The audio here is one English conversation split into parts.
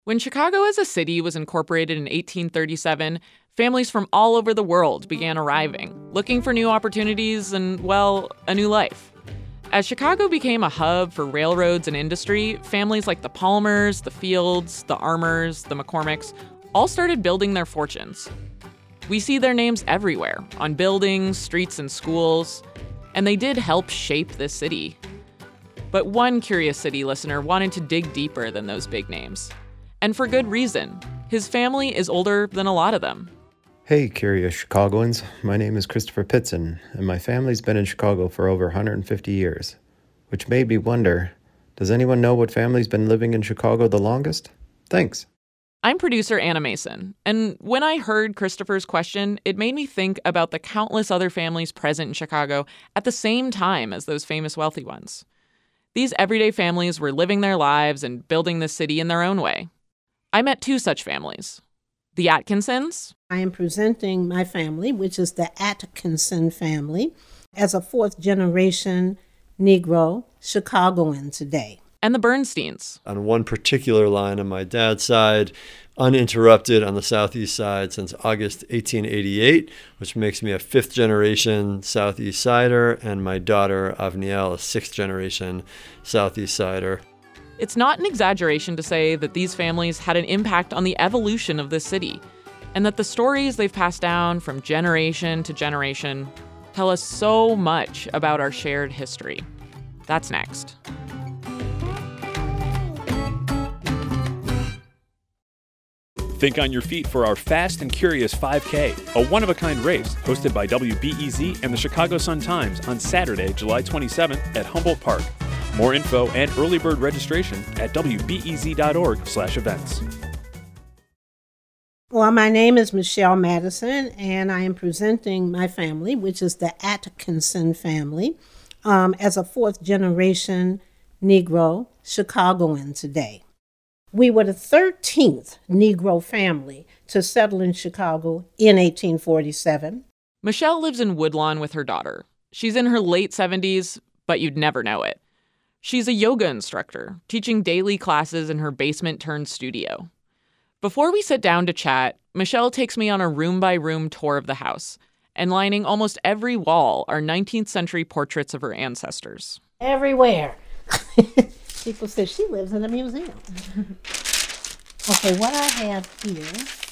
When Chicago as a city was incorporated in 1837, families from all over the world began arriving, looking for new opportunities and, well, a new life. As Chicago became a hub for railroads and industry, families like the Palmers, the Fields, the Armours, the McCormicks all started building their fortunes. We see their names everywhere, on buildings, streets, and schools, and they did help shape this city. But one Curious City listener wanted to dig deeper than those big names. And for good reason. His family is older than a lot of them. Hey, curious Chicagoans. My name is Christopher Pitson, and my family's been in Chicago for over 150 years. Which made me wonder, does anyone know what family's been living in Chicago the longest? Thanks. I'm producer Anna Mason, and when I heard Christopher's question, it made me think about the countless other families present in Chicago at the same time as those famous wealthy ones. These everyday families were living their lives and building the city in their own way. I met two such families. The Atkinsons. I am presenting my family, which is the Atkinson family, as a fourth-generation Negro Chicagoan today. And the Bernsteins. On one particular line on my dad's side, uninterrupted on the southeast side since August 1888, which makes me a fifth-generation Southeast Sider, and my daughter, Avniel, a sixth-generation Southeast Sider. It's not an exaggeration to say that these families had an impact on the evolution of this city, and that the stories they've passed down from generation to generation tell us so much about our shared history. That's next. Think on your feet for our Fast and Curious 5K, a one-of-a-kind race hosted by WBEZ and the Chicago Sun-Times on Saturday, July 27th at Humboldt Park. More info and early bird registration at wbez.org/events. Well, my name is Michelle Madison, and I am presenting my family, which is the Atkinson family, as a fourth-generation Negro Chicagoan today. We were the 13th Negro family to settle in Chicago in 1847. Michelle lives in Woodlawn with her daughter. She's in her late 70s, but you'd never know it. She's a yoga instructor, teaching daily classes in her basement-turned-studio. Before we sit down to chat, Michelle takes me on a room-by-room tour of the house, and lining almost every wall are 19th century portraits of her ancestors. Everywhere. People say she lives in a museum. Okay, what I have here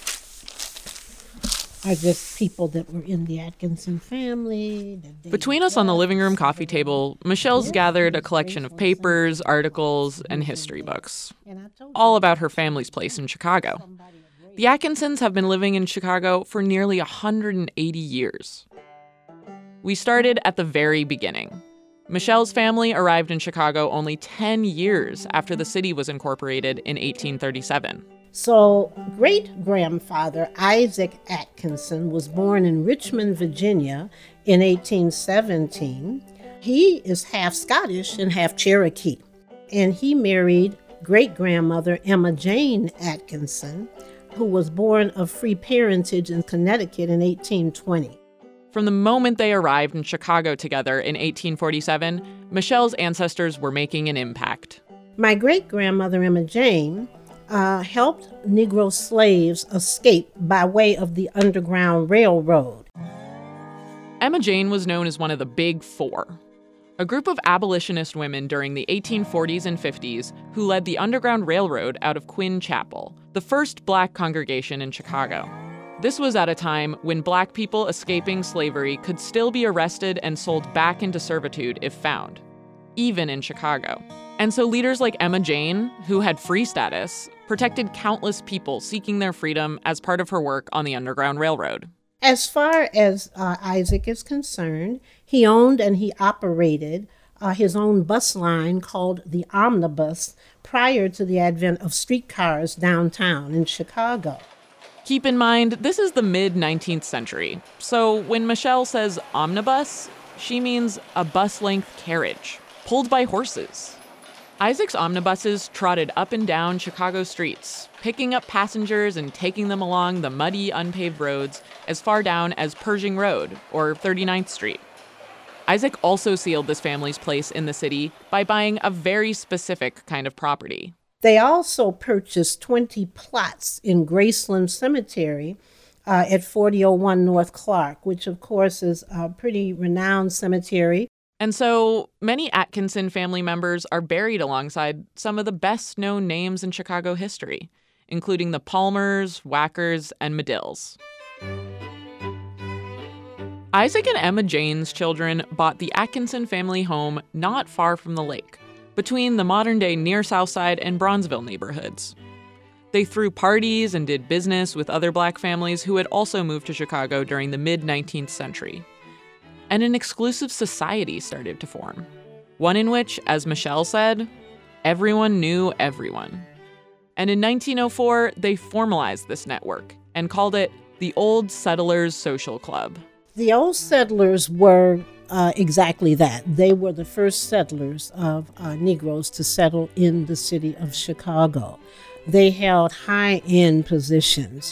are just people that were in the Atkinson family. Between us on the living room coffee table, Michelle's gathered a collection of papers, articles, and history books, all about her family's place in Chicago. The Atkinsons have been living in Chicago for nearly 180 years. We started at the very beginning. Michelle's family arrived in Chicago only 10 years after the city was incorporated in 1837. So, great-grandfather Isaac Atkinson was born in Richmond, Virginia in 1817. He is half Scottish and half Cherokee. And he married great-grandmother Emma Jane Atkinson, who was born of free parentage in Connecticut in 1820. From the moment they arrived in Chicago together in 1847, Michelle's ancestors were making an impact. My great-grandmother Emma Jane helped Negro slaves escape by way of the Underground Railroad. Emma Jane was known as one of the Big Four, a group of abolitionist women during the 1840s and 50s who led the Underground Railroad out of Quinn Chapel, the first Black congregation in Chicago. This was at a time when Black people escaping slavery could still be arrested and sold back into servitude if found, even in Chicago. And so leaders like Emma Jane, who had free status, protected countless people seeking their freedom as part of her work on the Underground Railroad. As far as Isaac is concerned, he owned and he operated his own bus line called the Omnibus prior to the advent of streetcars downtown in Chicago. Keep in mind, this is the mid-19th century, so when Michelle says omnibus, she means a bus-length carriage, pulled by horses. Isaac's omnibuses trotted up and down Chicago streets, picking up passengers and taking them along the muddy, unpaved roads as far down as Pershing Road or 39th Street. Isaac also sealed this family's place in the city by buying a very specific kind of property, They also purchased 20 plots in Graceland Cemetery at 4001 North Clark, which of course is a pretty renowned cemetery. And so many Atkinson family members are buried alongside some of the best-known names in Chicago history, including the Palmers, Wackers, and Medills. Isaac and Emma Jane's children bought the Atkinson family home not far from the lake, between the modern-day Near South Side and Bronzeville neighborhoods. They threw parties and did business with other Black families who had also moved to Chicago during the mid-19th century. And an exclusive society started to form, one in which, as Michelle said, everyone knew everyone. And in 1904, they formalized this network and called it the Old Settlers Social Club. The Old Settlers were exactly that. They were the first settlers of Negroes to settle in the city of Chicago. They held high-end positions,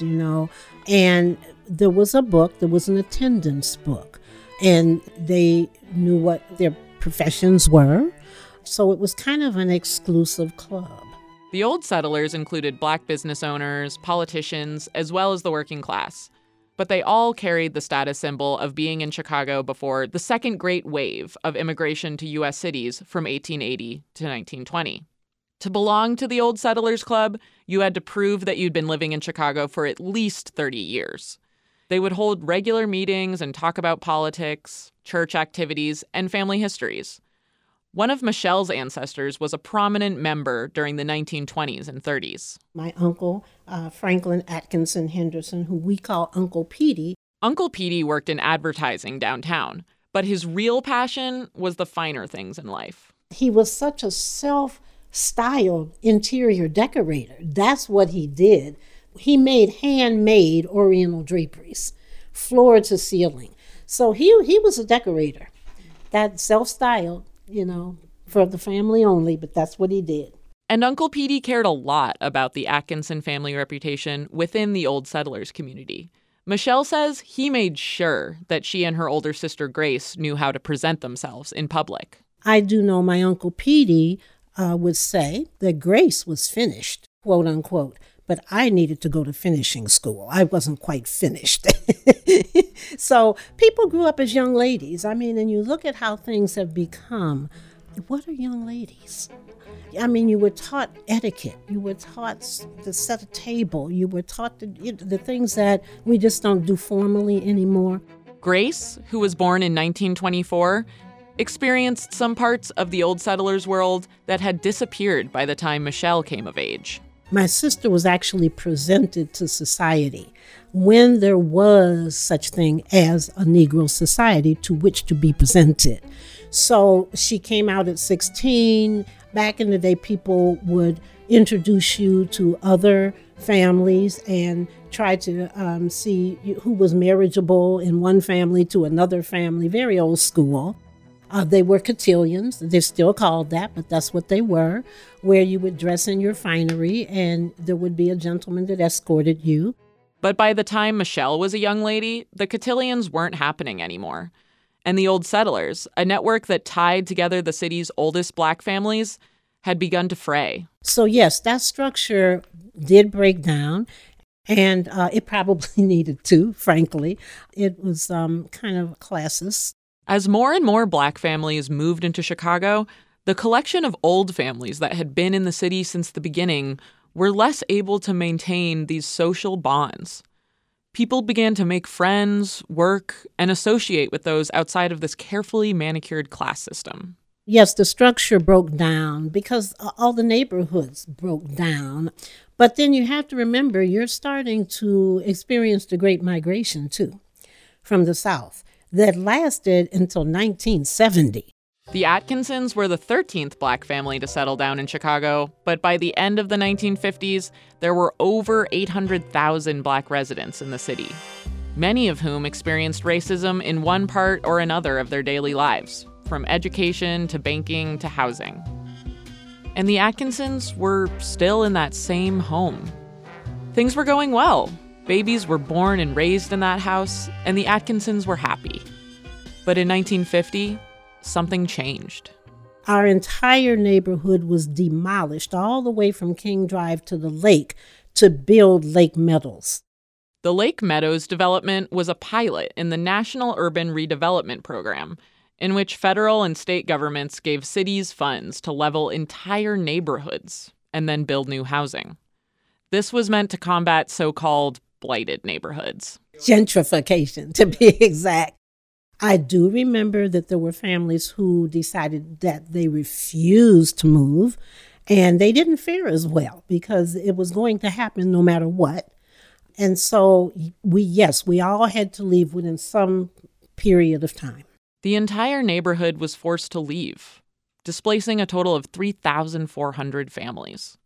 and there was a book, there was an attendance book, and they knew what their professions were. So it was kind of an exclusive club. The Old Settlers included Black business owners, politicians, as well as the working class. But they all carried the status symbol of being in Chicago before the second great wave of immigration to U.S. cities from 1880 to 1920. To belong to the Old Settlers Club, you had to prove that you'd been living in Chicago for at least 30 years. They would hold regular meetings and talk about politics, church activities, and family histories. One of Michelle's ancestors was a prominent member during the 1920s and 30s. My uncle, Franklin Atkinson Henderson, who we call Uncle Petey. Uncle Petey worked in advertising downtown, but his real passion was the finer things in life. He was such a self-styled interior decorator. That's what he did. He made handmade Oriental draperies, floor to ceiling. So he was a decorator. That self-styled, for the family only, but that's what he did. And Uncle Petey cared a lot about the Atkinson family reputation within the Old Settlers community. Michelle says he made sure that she and her older sister Grace knew how to present themselves in public. I do know my Uncle Petey would say that Grace was finished, quote unquote, but I needed to go to finishing school. I wasn't quite finished. So people grew up as young ladies. And you look at how things have become. What are young ladies? You were taught etiquette. You were taught to set a table. You were taught the things that we just don't do formally anymore. Grace, who was born in 1924, experienced some parts of the Old Settlers world that had disappeared by the time Michelle came of age. My sister was actually presented to society when there was such thing as a Negro society to which to be presented. So she came out at 16. Back in the day, people would introduce you to other families and try to see who was marriageable in one family to another family, very old school. They were cotillions. They're still called that, but that's what they were, where you would dress in your finery and there would be a gentleman that escorted you. But by the time Michelle was a young lady, the cotillions weren't happening anymore. And the Old Settlers, a network that tied together the city's oldest Black families, had begun to fray. So yes, that structure did break down, and it probably needed to, frankly. It was kind of classist. As more and more Black families moved into Chicago, the collection of old families that had been in the city since the beginning were less able to maintain these social bonds. People began to make friends, work, and associate with those outside of this carefully manicured class system. Yes, the structure broke down because all the neighborhoods broke down. But then you have to remember, you're starting to experience the Great Migration, too, from the South. That lasted until 1970. The Atkinsons were the 13th Black family to settle down in Chicago, but by the end of the 1950s, there were over 800,000 Black residents in the city, many of whom experienced racism in one part or another of their daily lives, from education to banking to housing. And the Atkinsons were still in that same home. Things were going well. Babies were born and raised in that house, and the Atkinsons were happy. But in 1950, something changed. Our entire neighborhood was demolished all the way from King Drive to the lake to build Lake Meadows. The Lake Meadows development was a pilot in the National Urban Redevelopment Program, in which federal and state governments gave cities funds to level entire neighborhoods and then build new housing. This was meant to combat so-called blighted neighborhoods. Gentrification, to be exact. I do remember that there were families who decided that they refused to move, and they didn't fare as well because it was going to happen no matter what. And so we all had to leave within some period of time. The entire neighborhood was forced to leave, displacing a total of 3,400 families.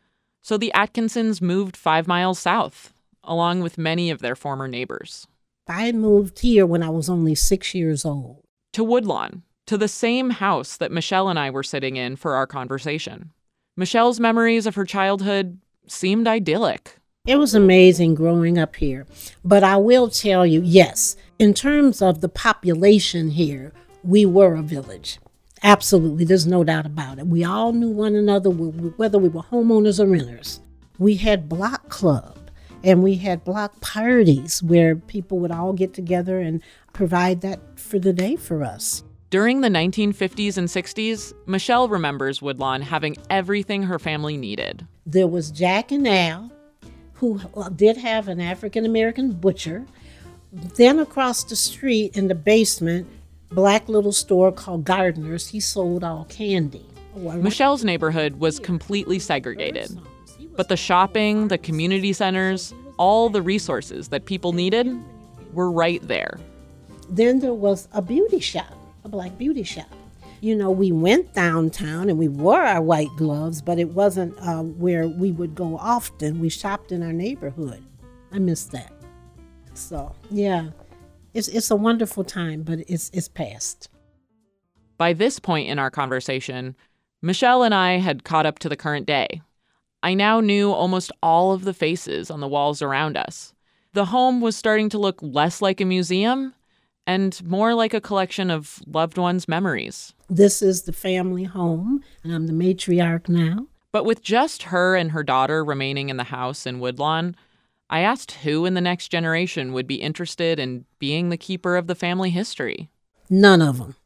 So the Atkinsons moved 5 miles south, along with many of their former neighbors. I moved here when I was only 6 years old. To Woodlawn, to the same house that Michelle and I were sitting in for our conversation. Michelle's memories of her childhood seemed idyllic. It was amazing growing up here. But I will tell you, yes, in terms of the population here, we were a village. Absolutely, there's no doubt about it. We all knew one another, whether we were homeowners or renters. We had block club, and we had block parties where people would all get together and provide that for the day for us. During the 1950s and 60s, Michelle remembers Woodlawn having everything her family needed. There was Jack and Al, who did have an African-American butcher. Then across the street in the basement, black little store called Gardner's, he sold all candy. Michelle's neighborhood was completely segregated. But the shopping, the community centers, all the resources that people needed were right there. Then there was a beauty shop, a black beauty shop. You know, we went downtown and we wore our white gloves, but it wasn't where we would go often. We shopped in our neighborhood. I miss that. So, yeah, it's a wonderful time, but it's past. By this point in our conversation, Michelle and I had caught up to the current day. I now knew almost all of the faces on the walls around us. The home was starting to look less like a museum and more like a collection of loved ones' memories. This is the family home, and I'm the matriarch now. But with just her and her daughter remaining in the house in Woodlawn, I asked who in the next generation would be interested in being the keeper of the family history. None of them.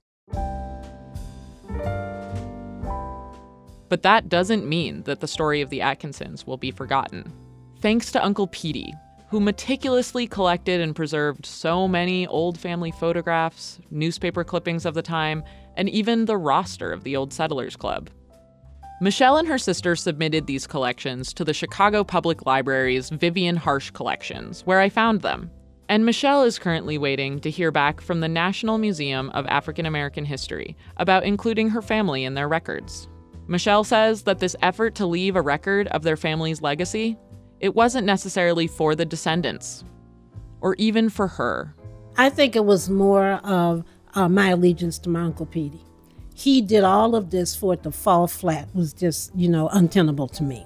But that doesn't mean that the story of the Atkinsons will be forgotten. Thanks to Uncle Petey, who meticulously collected and preserved so many old family photographs, newspaper clippings of the time, and even the roster of the Old Settlers Club. Michelle and her sister submitted these collections to the Chicago Public Library's Vivian Harsh Collections, where I found them. And Michelle is currently waiting to hear back from the National Museum of African American History about including her family in their records. Michelle says that this effort to leave a record of their family's legacy, it wasn't necessarily for the descendants, or even for her. I think it was more of my allegiance to my Uncle Petey. He did all of this for it to fall flat was just, untenable to me.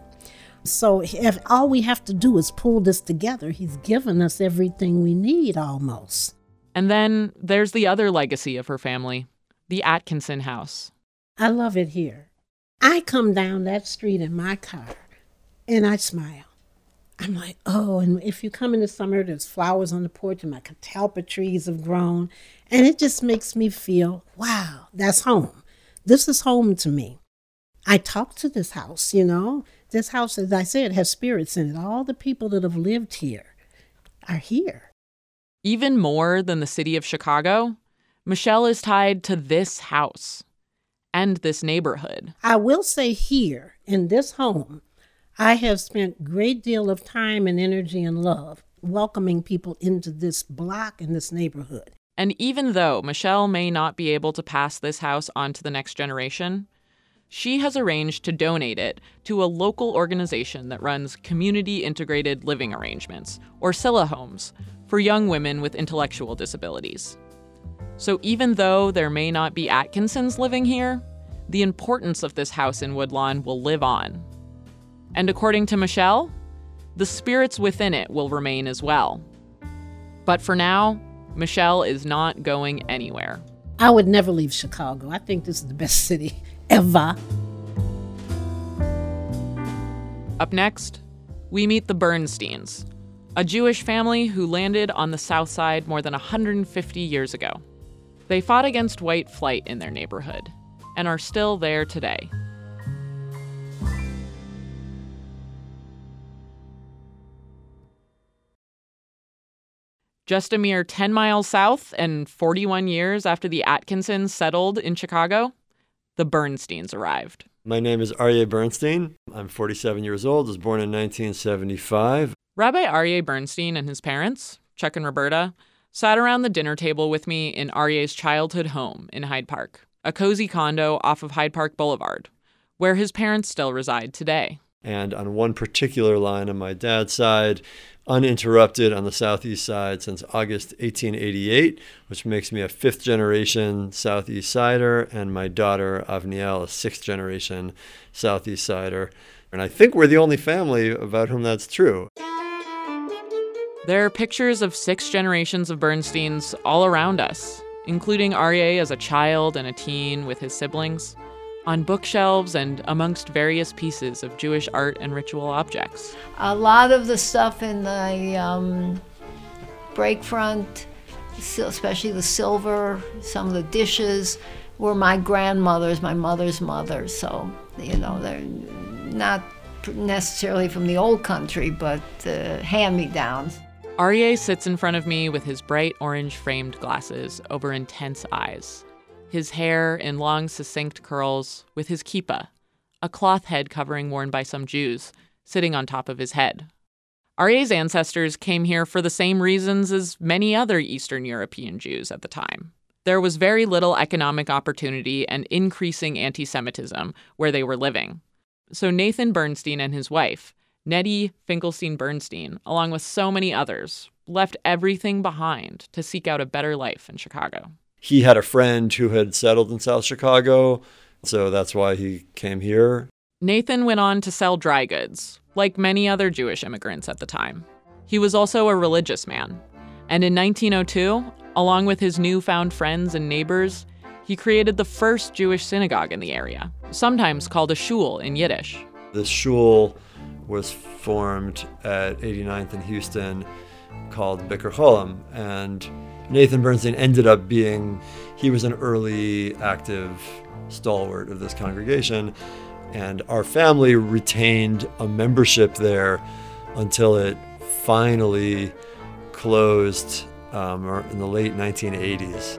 So if all we have to do is pull this together, he's given us everything we need almost. And then there's the other legacy of her family, the Atkinson house. I love it here. I come down that street in my car and I smile. I'm like, oh, and if you come in the summer, there's flowers on the porch and my catalpa trees have grown. And it just makes me feel, wow, that's home. This is home to me. I talk to this house, This house, as I said, has spirits in it. All the people that have lived here are here. Even more than the city of Chicago, Michelle is tied to this house and this neighborhood. I will say here, in this home, I have spent a great deal of time and energy and love welcoming people into this block and this neighborhood. And even though Michelle may not be able to pass this house on to the next generation, she has arranged to donate it to a local organization that runs community integrated living arrangements, or CILA homes, for young women with intellectual disabilities. So even though there may not be Atkinsons living here, the importance of this house in Woodlawn will live on. And according to Michelle, the spirits within it will remain as well. But for now, Michelle is not going anywhere. I would never leave Chicago. I think this is the best city ever. Up next, we meet the Bernsteins, a Jewish family who landed on the South Side more than 150 years ago. They fought against white flight in their neighborhood and are still there today. Just a mere 10 miles south and 41 years after the Atkinsons settled in Chicago, the Bernsteins arrived. My name is Aryeh Bernstein. I'm 47 years old, was born in 1975. Rabbi Aryeh Bernstein and his parents, Chuck and Roberta, sat around the dinner table with me in Aryeh's childhood home in Hyde Park, a cozy condo off of Hyde Park Boulevard, where his parents still reside today. And on one particular line on my dad's side, uninterrupted on the southeast side since August 1888, which makes me a fifth-generation Southeast Sider, and my daughter, Avniel, a sixth-generation Southeast Sider. And I think we're the only family about whom that's true. There are pictures of 6 generations of Bernsteins all around us, including Aryeh as a child and a teen with his siblings, on bookshelves and amongst various pieces of Jewish art and ritual objects. A lot of the stuff in the break front, especially the silver, some of the dishes, were my grandmother's, my mother's mother. So, they're not necessarily from the old country, but hand-me-downs. Aryeh sits in front of me with his bright orange framed glasses over intense eyes. His hair in long, succinct curls, with his kippah, a cloth head covering worn by some Jews, sitting on top of his head. Aryeh's ancestors came here for the same reasons as many other Eastern European Jews at the time. There was very little economic opportunity and increasing anti-Semitism where they were living. So Nathan Bernstein and his wife, Nettie Finkelstein Bernstein, along with so many others, left everything behind to seek out a better life in Chicago. He had a friend who had settled in South Chicago, so that's why he came here. Nathan went on to sell dry goods, like many other Jewish immigrants at the time. He was also a religious man, and in 1902, along with his newfound friends and neighbors, he created the first Jewish synagogue in the area, sometimes called a shul in Yiddish. This shul was formed at 89th and Houston, called Bikur Cholam, and Nathan Bernstein ended up he was an early active stalwart of this congregation, and our family retained a membership there until it finally closed in the late 1980s.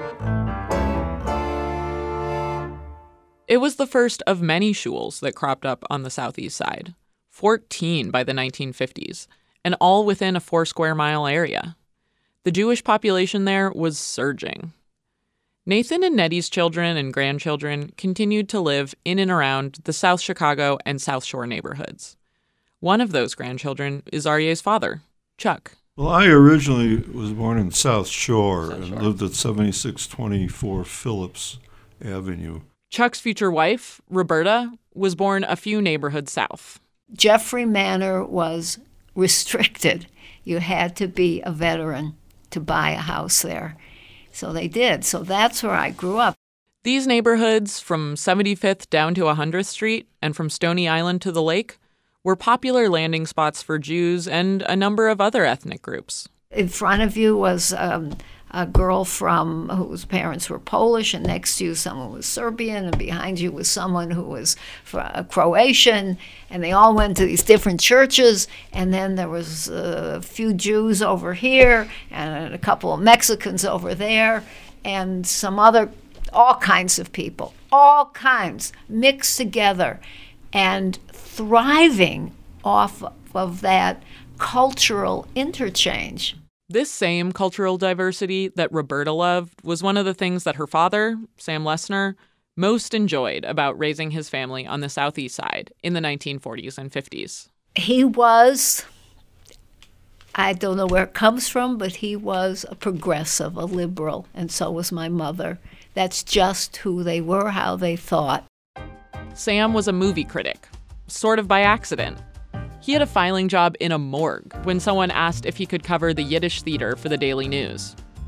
It was the first of many shuls that cropped up on the southeast side, 14 by the 1950s, and all within a 4-square-mile area. The Jewish population there was surging. Nathan and Nettie's children and grandchildren continued to live in and around the South Chicago and South Shore neighborhoods. One of those grandchildren is Aryeh's father, Chuck. Well, I originally was born in South Shore and lived at 7624 Phillips Avenue. Chuck's future wife, Roberta, was born a few neighborhoods south. Jeffrey Manor was restricted. You had to be a veteran to buy a house there. So they did. So that's where I grew up. These neighborhoods, from 75th down to 100th Street and from Stony Island to the lake, were popular landing spots for Jews and a number of other ethnic groups. In front of you was a girl whose parents were Polish, and next to you someone was Serbian, and behind you was someone who was Croatian, and they all went to these different churches, and then there was a few Jews over here, and a couple of Mexicans over there, and some other, all kinds of people, all kinds, mixed together, and thriving off of that cultural interchange. This same cultural diversity that Roberta loved was one of the things that her father, Sam Lessner, most enjoyed about raising his family on the Southeast Side in the 1940s and 50s. He was, I don't know where it comes from, but he was a progressive, a liberal, and so was my mother. That's just who they were, how they thought. Sam was a movie critic, sort of by accident. He had a filing job in a morgue when someone asked if he could cover the Yiddish theater for the Daily News.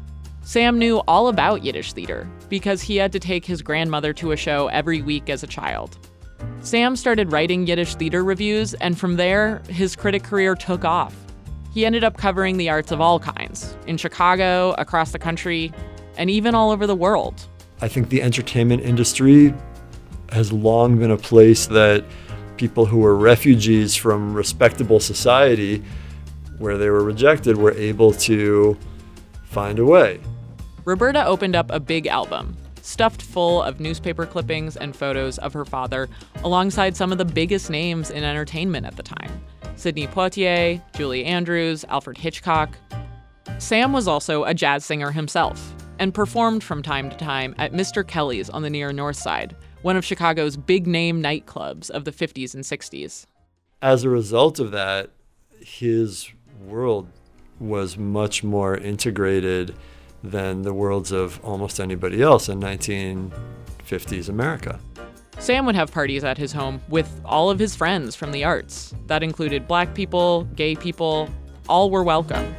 Sam knew all about Yiddish theater because he had to take his grandmother to a show every week as a child. Sam started writing Yiddish theater reviews, and from there, his critic career took off. He ended up covering the arts of all kinds, in Chicago, across the country, and even all over the world. I think the entertainment industry has long been a place that people who were refugees from respectable society, where they were rejected, were able to find a way. Roberta opened up a big album, stuffed full of newspaper clippings and photos of her father, alongside some of the biggest names in entertainment at the time. Sidney Poitier, Julie Andrews, Alfred Hitchcock. Sam was also a jazz singer himself and performed from time to time at Mr. Kelly's on the near North Side, one of Chicago's big-name nightclubs of the 50s and 60s. As a result of that, his world was much more integrated than the worlds of almost anybody else in 1950s America. Sam would have parties at his home with all of his friends from the arts. That included black people, gay people, all were welcome.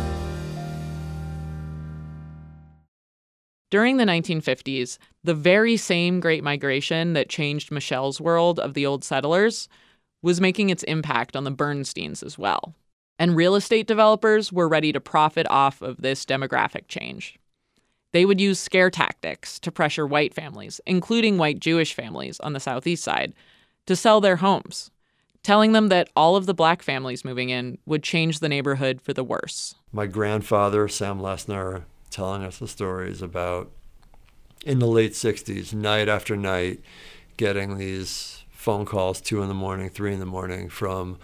During the 1950s, the very same Great Migration that changed Michelle's world of the old settlers was making its impact on the Bernsteins as well. And real estate developers were ready to profit off of this demographic change. They would use scare tactics to pressure white families, including white Jewish families on the Southeast Side, to sell their homes, telling them that all of the black families moving in would change the neighborhood for the worse. My grandfather, Sam Lesnar, telling us the stories about, in the late 60s, night after night, getting these phone calls 2 a.m, 3 a.m, from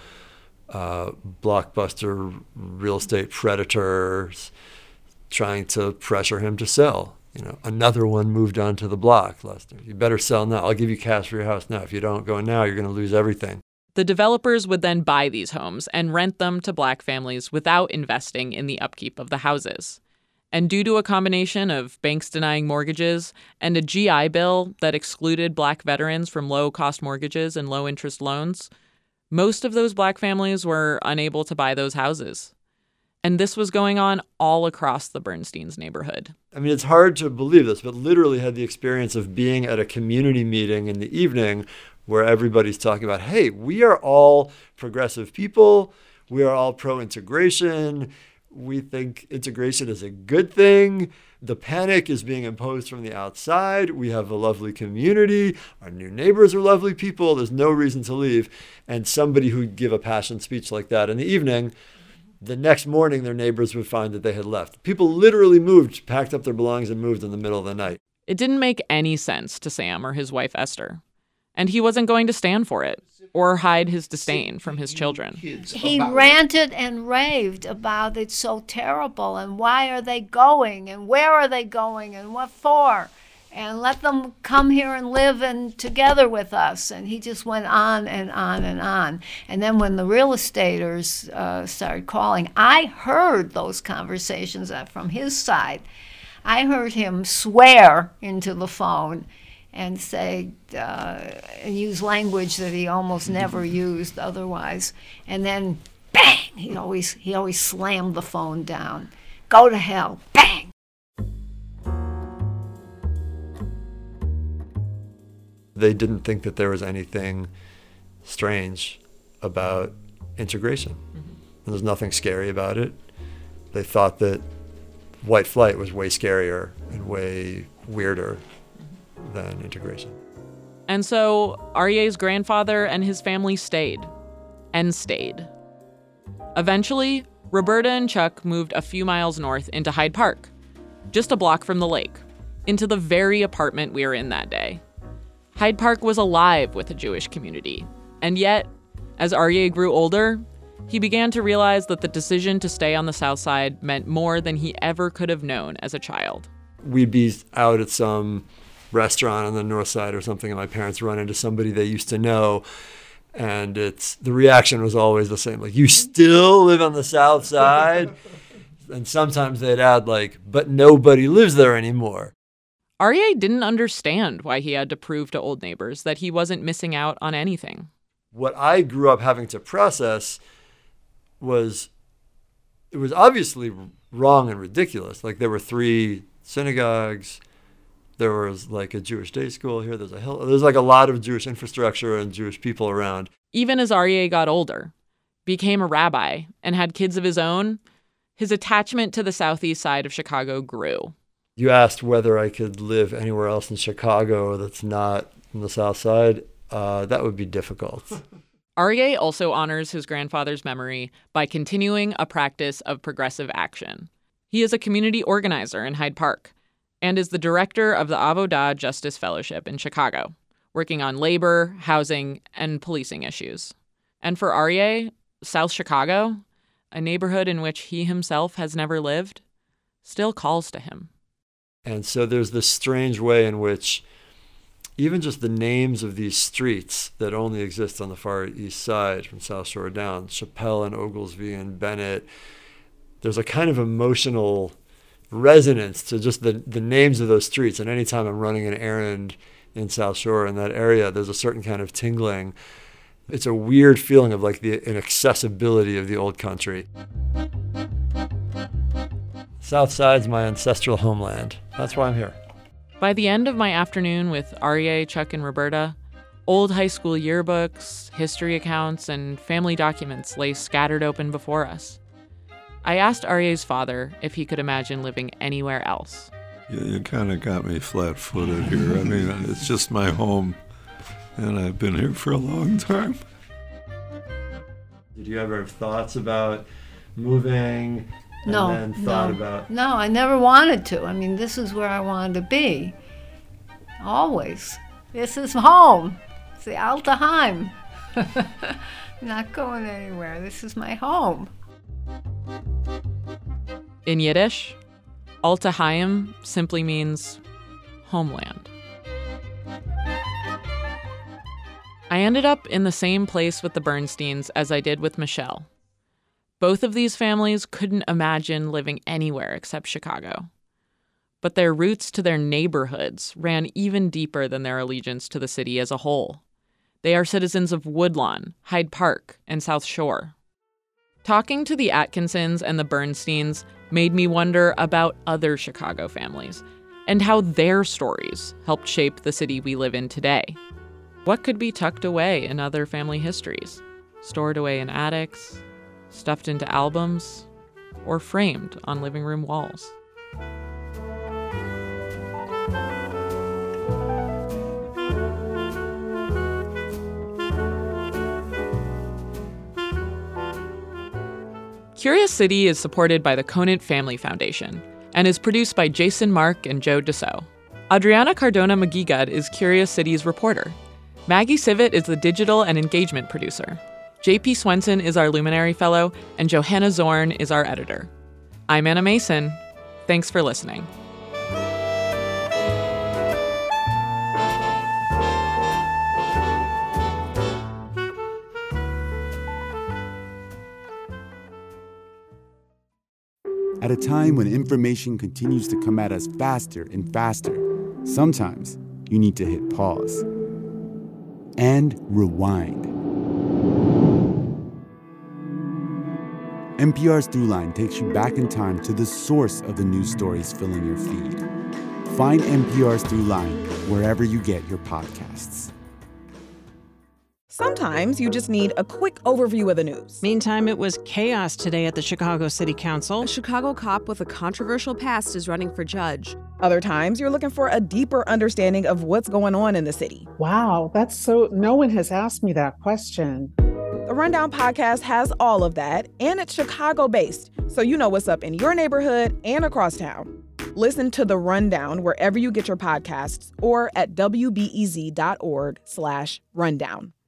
blockbuster real estate predators trying to pressure him to sell. You know, another one moved onto the block, Lester. You better sell now. I'll give you cash for your house now. If you don't go now, you're going to lose everything. The developers would then buy these homes and rent them to black families without investing in the upkeep of the houses. And due to a combination of banks denying mortgages and a GI Bill that excluded black veterans from low-cost mortgages and low-interest loans, most of those black families were unable to buy those houses. And this was going on all across the Bernsteins' neighborhood. I mean, it's hard to believe this, but literally had the experience of being at a community meeting in the evening where everybody's talking about, hey, we are all progressive people. We are all pro-integration. We think integration is a good thing. The panic is being imposed from the outside. We have a lovely community. Our new neighbors are lovely people. There's no reason to leave. And somebody who'd give a passionate speech like that in the evening, the next morning their neighbors would find that they had left. People literally moved, packed up their belongings and moved in the middle of the night. It didn't make any sense to Sam or his wife Esther. And he wasn't going to stand for it or hide his disdain from his children. He ranted and raved about it's so terrible and why are they going and where are they going and what for? And let them come here and live together with us. And he just went on and on and on. And then when the real estaters started calling, I heard those conversations from his side. I heard him swear into the phone and say, and use language that he almost never used otherwise. And then, bang, he always slammed the phone down. Go to hell, bang. They didn't think that there was anything strange about integration. Mm-hmm. There's nothing scary about it. They thought that white flight was way scarier and way weirder than integration. And so Aryeh's grandfather and his family stayed. And stayed. Eventually, Roberta and Chuck moved a few miles north into Hyde Park, just a block from the lake, into the very apartment we were in that day. Hyde Park was alive with the Jewish community. And yet, as Aryeh grew older, he began to realize that the decision to stay on the South Side meant more than he ever could have known as a child. We'd be out at some restaurant on the North Side or something, and my parents run into somebody they used to know, and the reaction was always the same, like, you still live on the South Side? And sometimes they'd add, like, but nobody lives there anymore. Aryeh didn't understand why he had to prove to old neighbors that he wasn't missing out on anything. What I grew up having to process was it was obviously wrong and ridiculous. Like, there were 3 synagogues. There was like a Jewish day school here. There's like a lot of Jewish infrastructure and Jewish people around. Even as Aryeh got older, became a rabbi, and had kids of his own, his attachment to the southeast side of Chicago grew. You asked whether I could live anywhere else in Chicago that's not on the south side. That would be difficult. Aryeh also honors his grandfather's memory by continuing a practice of progressive action. He is a community organizer in Hyde Park and is the director of the Avodah Justice Fellowship in Chicago, working on labor, housing, and policing issues. And for Aryeh, South Chicago, a neighborhood in which he himself has never lived, still calls to him. And so there's this strange way in which even just the names of these streets that only exist on the far east side from South Shore down, Chappelle and Oglesby and Bennett, there's a kind of emotional resonance to just the names of those streets. And anytime I'm running an errand in South Shore in that area, there's a certain kind of tingling. It's a weird feeling of like the inaccessibility of the old country. South Side's my ancestral homeland. That's why I'm here. By the end of my afternoon with Aryeh, Chuck, and Roberta, old high school yearbooks, history accounts, and family documents lay scattered open before us. I asked Aryeh's father if he could imagine living anywhere else. You kind of got me flat-footed here. I mean, it's just my home, and I've been here for a long time. Did you ever have thoughts about moving? No, I never wanted to. I mean, this is where I wanted to be. Always. This is home. It's the Altaheim. Not going anywhere. This is my home. In Yiddish, Altaheim simply means homeland. I ended up in the same place with the Bernsteins as I did with Michelle. Both of these families couldn't imagine living anywhere except Chicago. But their roots to their neighborhoods ran even deeper than their allegiance to the city as a whole. They are citizens of Woodlawn, Hyde Park, and South Shore. Talking to the Atkinsons and the Bernsteins made me wonder about other Chicago families and how their stories helped shape the city we live in today. What could be tucked away in other family histories, stored away in attics, stuffed into albums, or framed on living room walls? Curious City is supported by the Conant Family Foundation and is produced by Jason Mark and Joe Deso. Adriana Cardona Magigad is Curious City's reporter. Maggie Sivit is the digital and engagement producer. JP Swenson is our Luminary Fellow, and Johanna Zorn is our editor. I'm Anna Mason. Thanks for listening. At a time when information continues to come at us faster and faster, sometimes you need to hit pause and rewind. NPR's Throughline takes you back in time to the source of the news stories filling your feed. Find NPR's Throughline wherever you get your podcasts. Sometimes you just need a quick overview of the news. Meantime, it was chaos today at the Chicago City Council. A Chicago cop with a controversial past is running for judge. Other times, you're looking for a deeper understanding of what's going on in the city. Wow, no one has asked me that question. The Rundown podcast has all of that, and it's Chicago-based, so you know what's up in your neighborhood and across town. Listen to The Rundown wherever you get your podcasts or at wbez.org/rundown.